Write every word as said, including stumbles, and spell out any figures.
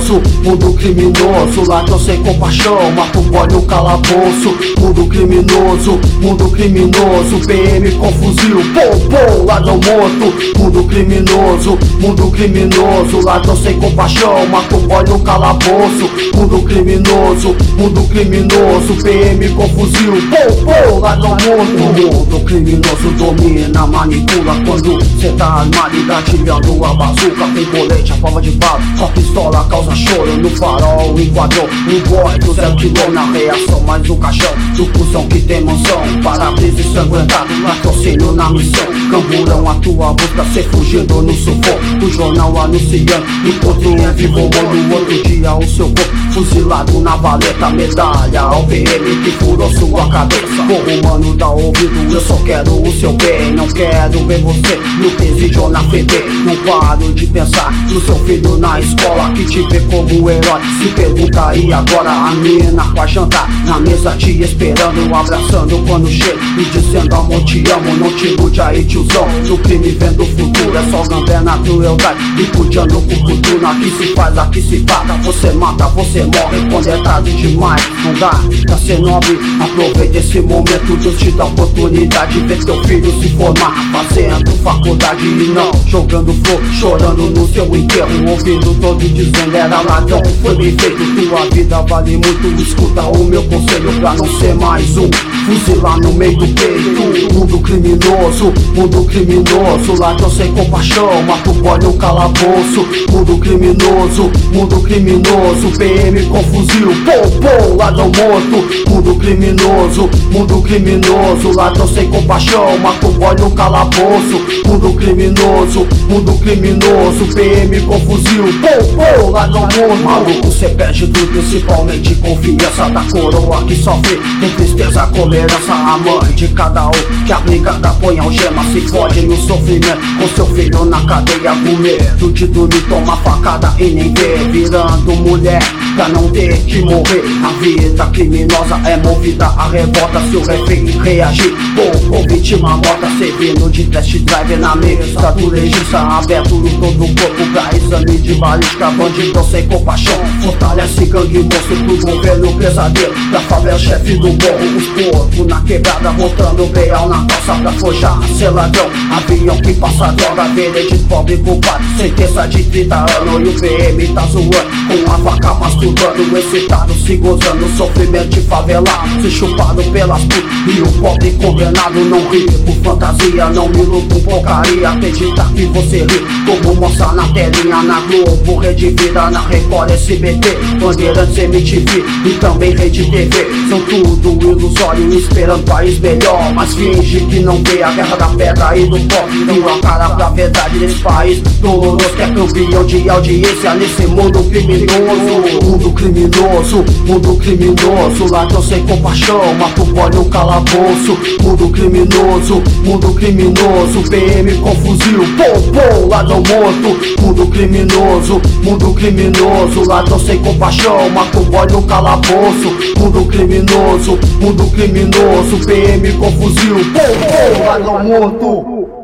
criminoso, mundo criminoso, ladrão sem compaixão, mata o boy no calabouço. Mundo criminoso, mundo criminoso, P M com fuzil, pô, pô, ladrão morto. Mundo criminoso, mundo criminoso, ladrão sem compaixão, mata o boy no calabouço. Mundo criminoso, mundo criminoso, P M com fuzil, pô, pô, ladrão morto. O mundo criminoso domina, manipula quando cê tá armado e gatilhando a bazuca. Tem colete, a prova de bala, só pistola causa choro no farol. Enquadrou o boy do zero quilô na reação, mas o caixão do cuzão que tem mansão. Para-brisa ensanguentado, latrocínio na missão. Camburão a tua busca, cê fugindo no sufoco. O jornal anunciando, encontro é vivo ou no outro dia o seu corpo fuzilado na valeta. Medalha ao P M que furou sua cabeça. Porra, mano, dá ouvido, eu só quero o seu bem. Não quero ver você no presídio ou na F B. Não paro de pensar no seu filho na escola que te vê como herói. Se pergunta e agora a mina com a janta na mesa te esperando, abraçando quando chega e dizendo amor te amo, não te ilude aí tiozão. No crime vendo o futuro, é só gambena, crueldade e cuidando com cultura. Aqui se faz, aqui se paga, você mata, você morre quando é tarde demais. Não dá pra ser nobre, aproveita esse momento, Deus te dá oportunidade de ver teu filho se formar, fazendo faculdade e não jogando flor, chorando no seu enterro, ouvindo todo dizendo era ladrão, foi bem feito, tua vida vale muito. Escuta o meu conselho pra não ser mais um fuzilar no meio do peito. Mundo criminoso, mundo criminoso, ladrão sem compaixão, mata o boy no calabouço. Mundo criminoso, mundo criminoso, P M com fuzil, pô, pô, ladrão morto. Mundo criminoso, mundo criminoso, ladrão sem compaixão, mata o boy no calabouço. Mundo criminoso, mundo criminoso, P M com fuzil, pô, pô, ladrão morto. Maluco, cê perde tudo, principalmente confiança da coroa que sofre, tem tristeza com herança. A mãe de cada um que a brigada põe algema, se fode no sofrimento com seu filho na cadeia, com medo de dormir, toma facada e nem vê, virando mulher pra não ter que morrer. A vida criminosa é movida a revolta, se o refém reagir, pô, pô, vítima morta, servindo de test drive na mesa do legista, aberto no todo o corpo pra exame de balística. Bandido sem compaixão, fortalece gangue moço pro governo pesadelo, da favela chefe do morro, os porcos na quebrada botando real na calça pra forjar, ser ladrão, avião que passa droga, verde de pobre culpado, sentença de trinta anos e o P M tá zoando com a faca masturbando, excitado se gozando, sofrimento de favelado, se chupado pelas putas e o pobre condenado não ri por fantasia, não me luto com porcaria, acredita que você ri como mostra na telinha, na Globo, Rede Vida, na Record, S B T, Bandeirantes, M T V e também Rede T V, são tudo ilusório, esperando país melhor, mas finge que não vê a guerra da pedra e do pó, deu a cara pra verdade nesse país doloroso que é campeão de audiência nesse mundo criminoso. Mundo criminoso, mundo criminoso, ladrão sem compaixão, mata o boy no calabouço. Mundo criminoso, mundo criminoso, P M com fuzil, pô, pô, ladrão morto. Mundo criminoso, mundo criminoso, ladrão sem compaixão, mata o boy no calabouço. Mundo criminoso, mundo criminoso, P M com fuzil, pô, pô, ladrão morto.